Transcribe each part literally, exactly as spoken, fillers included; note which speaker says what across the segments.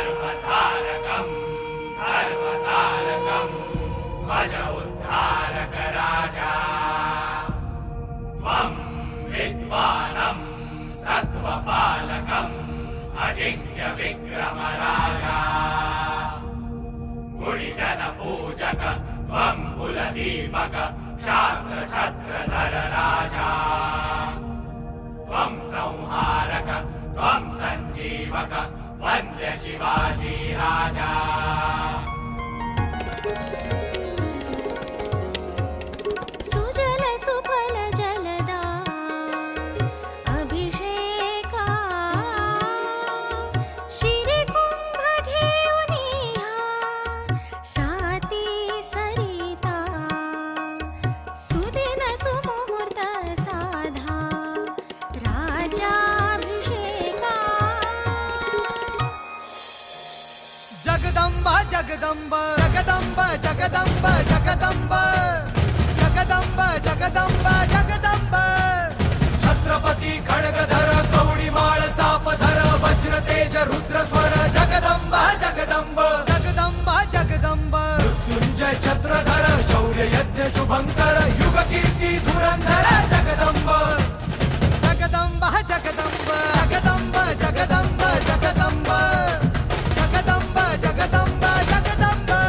Speaker 1: धर्मधारकम् धर्मतारकम् भज उद्धारक राजा त्वं विद्वानं सत्त्वपालकम् अजिंक्य विक्रम राजा गुणिजन पूजक त्वं कुलदीपक क्षात्र छत्रधर राजा त्वं संहारक त्वं संजीवक वन्द्य शिवाजी राजा
Speaker 2: सुजल सुफल जलदा अभिषेका शिरी कुंभ घेऊनिहा साती सरिता सुदिन सुमुहूर्त साधा राजाभिषेका
Speaker 3: जगदंबा जगदंबा जगदंबा जगदंबा जगदंबा जगदंबा जगदंबा जगदंबा छत्रपती खड्गधर कवडीमाळ चापधर वज्र तेज रुद्र स्वर जगदंबा जगदंबा जगदंबा जगदंबा मृत्युंजय छत्रधर शौर्य यज्ञ शुभंकर युग कीर्ती धुरंधर जगदंबा जगदंबा जगदंबा जगदंबा जगदंबा जगदंबा जगदंबा जगदंबा जगदंबा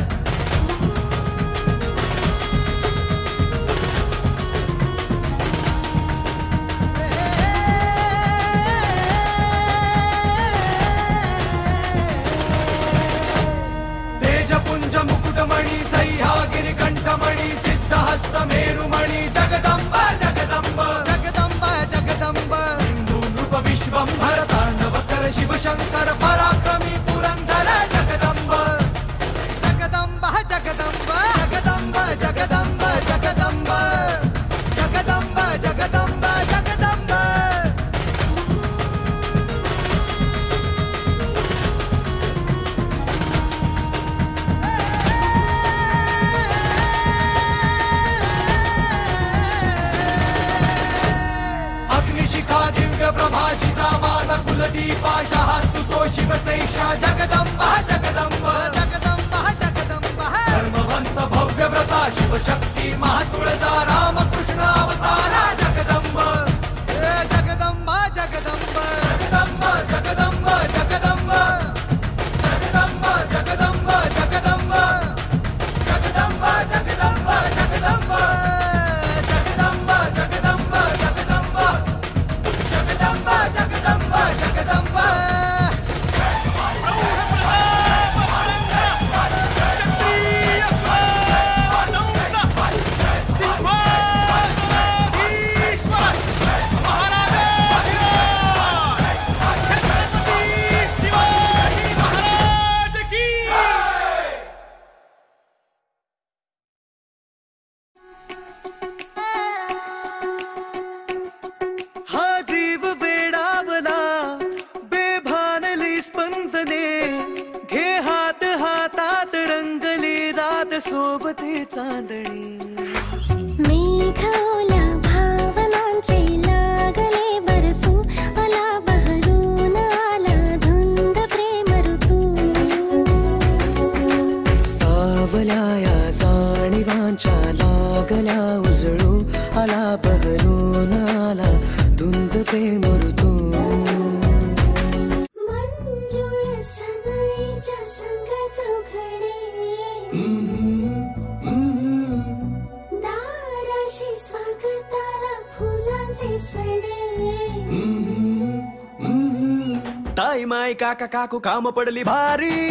Speaker 3: तेजपुंज मुकुटमणि सह्यागिरी कंठमणि सिद्धहस्त मेरुमणि जगदंबा जगदंबा जगदंबा जगदंबा हिंदू नृप विश्वंभर तांडवकर शिवशंकर पराक्रमी पुरंदर जगदंबा जगदंबा जगदंबा जगदंबा जगदंबा जगदंबा जगदंबा जगदंबा जगदंबा अग्निशिखा दिव्य प्रभा जिजामाता कुलदीपा शास्तुतो शिवशैषा जगदंबा जगदंबा जगदंबा जगदंबा धर्मवंत भव्य व्रता शिवशक्ती महातुळजा रामकृष्ण अवतारा जगदंबा ए जगदंबा जगदंबा जगदंबा जगदंबा जगदंबा जगदंबा जगदंबा जगदंबा जगदंबा जगदंबा जगदंबा जगदंबा जगदंबा जगदंबा जगदंबा जगदंबा जगदंबा
Speaker 4: हा जीव वेडावला बेभानली स्पंदने घे हात हातात रंगली रात सोबते चांदणी
Speaker 2: मेघावल्या भावनांचे लागले बरसू आला बहरून आला धुंद प्रेम ऋतू
Speaker 4: सावल्या या जाणीवांच्या लागल्या उजळू आला बहरून आला धुंद प्रेम ऋतू
Speaker 2: मंजुळ सनईच्या संग चौघडे दाराशी स्वागताला फुलांचे सडे
Speaker 4: ताई माई काका काकू काम पडली भारी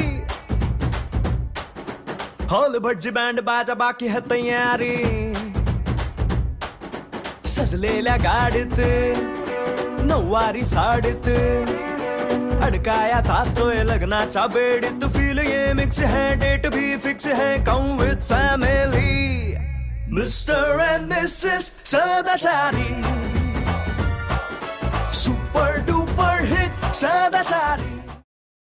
Speaker 4: हॉल भटजी बँड बाजा बाकी है तयारी सजलेल्या गाडीत नऊवारी साडीत अडकाया जातोय लग्नाच्या बेडीत फील ये मिक्स है डेट भी फिक्स है come with family mister and missus Sadachari super duper hit सदाचारी